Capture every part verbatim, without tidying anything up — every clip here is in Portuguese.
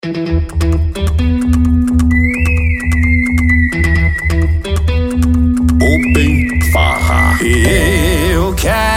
Open Farra. Eu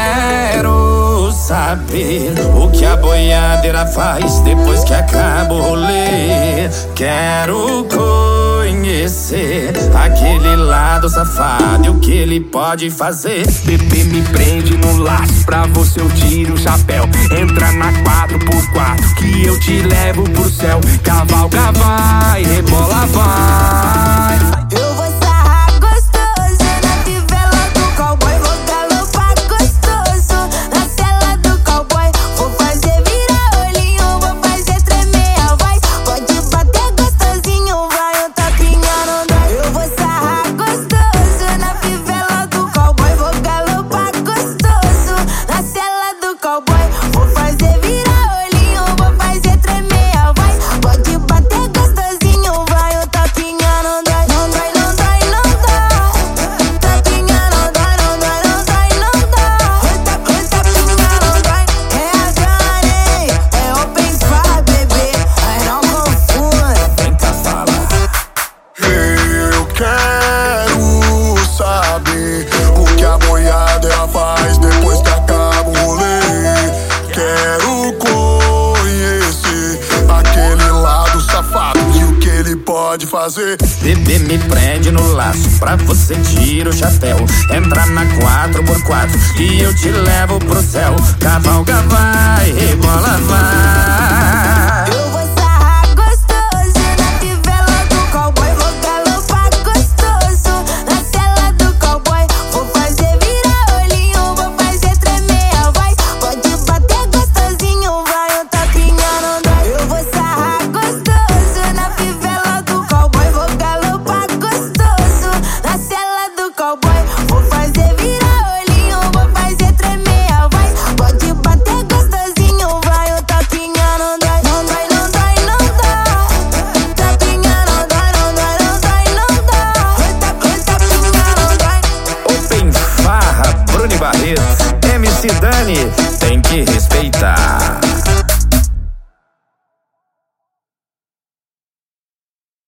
quero saber o que a boiadeira faz depois que acaba o rolê. Quero conhecer aquele lado safado e o que ele pode fazer. Bebê, me prende no laço, pra você eu tiro o chapéu. Entra na quatro por quatro que eu te levo pro céu. Cavalga vai, rebola vai. Eu vou sarrar gostoso na fivela do cowboy. Vou galopar gostoso na cela do cowboy. Vou fazer virar olhinho, vou fazer tremer a voz. Pode bater gostosinho, vai um tapinha não dói. Eu vou sarrar gostoso na fivela do cowboy. Vou galopar gostoso na cela do cowboy. Vou fazer virar olhinho, vou fazer tremer a voz. Pode bater gostosinho, vai um tapinha não dói. Não dói, não dói, não dói. Tapinha não dói, não dói, não dói, não dói. Oi, tapinha não dói. É a Johnny, é Open Farra, bebê. Aí não confunde. Vem cá, fala. Eu quero saber o que a boiadeira faz depois que acaba o rolê. Quero conhecer aquele lado safado e o que ele pode fazer. Bebê, me prende no laço, pra você tira o chapéu. Entra na quatro por quatro e eu te levo pro céu. Cavalga vai, rebola vai. Eu vou sarrar gostoso na fivela do cowboy. Vou galopar gostoso na cela do cowboy. Vou fazer virar olhinho, vou fazer tremer a voz. Pode bater gostosinho, vai um tapinha não dói. Eu vou sarrar gostoso na fivela do cowboy. Vou galopar gostoso na cela do cowboy. Vou fazer virar olhinho, vou fazer tremer a voz. Pode bater gostosinho, vai um tapinha não dói. Não dói, não dói, não dói. Tapinha não dói, não dói, não dói, não dói. Oi, tapinha não dói. Open Farra, Bruno Barreto, M C Dani, tem que respeitar.